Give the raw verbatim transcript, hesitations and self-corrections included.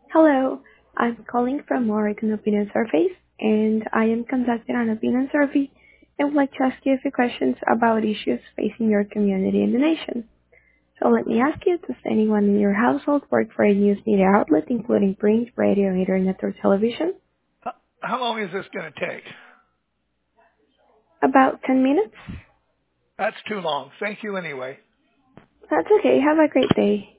Hello, I'm calling from Oregon Opinion Surveys, and I am conducting an opinion survey and would like to ask you a few questions about issues facing your community and the nation. So let me ask you, does anyone in your household work for a news media outlet, including print, radio, internet, or television? H- How long is this going to take? About ten minutes? That's too long. Thank you anyway. That's okay. Have a great day.